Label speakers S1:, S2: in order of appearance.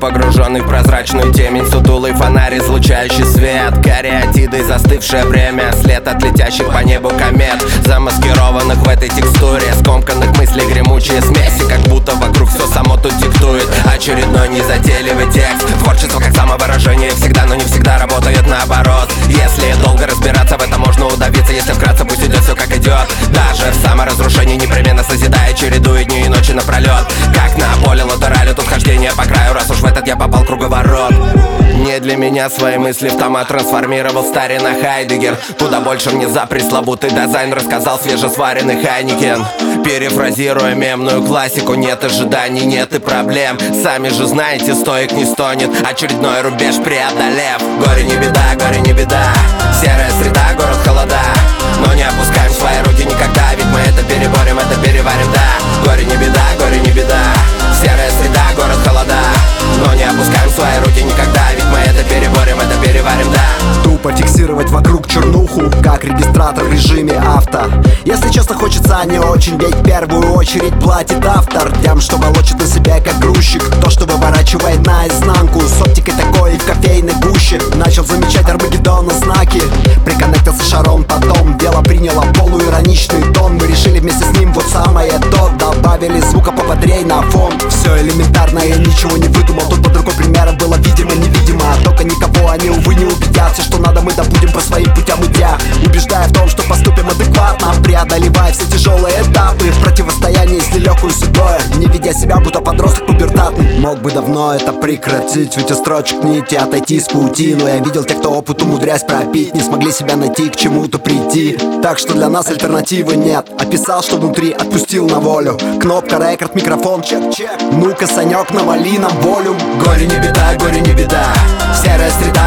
S1: погруженный в прозрачную темень. Сутулый фонарь, излучающий свет, кариатиды, застывшее время, след от летящих по небу комет, замаскированных в этой текстуре скомканных мыслей, гремучие смеси, как будто вокруг все само тут диктует очередной незатейливый текст. Творчество как самовыражение всегда, но не всегда работает наоборот. Если долго разбираться в этом, можно удавиться. Если вкратце, пусть идет все как идет. Даже в саморазрушении непременно созидая, чередуя дни и ночи напролет. Как на поле латерали, тут хождение по краю, раз уж в этот я попал круговорот. Не для меня свои мысли в тома трансформировал старина Хайдеггер. Куда больше мне за пресловутый дизайн рассказал свежесваренный Хайникен. Перефразируя мемную классику: нет ожиданий, нет и проблем. Сами же знаете, стоик не стонет, очередной рубеж преодолев. Горе не беда, горе не беда, серая среда, город холода. Но не опускаем свои руки никогда, ведь мы это переборем, это переварим, да. Горе не беда, горе не беда, серая среда, город холода. Но не опускаем свои руки никогда, ведь мы это переборем, это переварим, да.
S2: Тупо фиксировать вокруг чернуху, как регистратор в режиме авто. Если честно, хочется не очень, ведь в первую очередь платит автор тем, что волочит на себя как грузчик, то, что выворачивает наизнанку. С оптикой такой в кофейной гуще начал замечать Армагеддона знаки. Приконнектился шаром, потом дело приняло полуироничный тон. Мы решили вместе с ним вот самое то, добавили звука пободрей на фон. Все элементарно, я ничего не выдумал. Тут под рукой примера было видимо-невидимо, а только никого они, увы, не убедят. Все, что надо, мы добудем по своим путям идя, убеждая в том, что поступим адекватно, преодолевая все тяжелые этапы в противостоянии с нелегкой судьбой, не ведя себя, будто подросток пубертатный. Мог бы давно это прекратить, ведь от строчек нити отойти с паутину. Я видел тех, кто опыт умудрясь пропить, не смогли себя найти, к чему-то прийти. Так что для нас альтернативы нет. Описал, что внутри, отпустил на волю. Кнопка, рекорд, микрофон, чек-чек. Ну-ка, Санек, навали нам волю.
S1: Горе не беда, серая среда,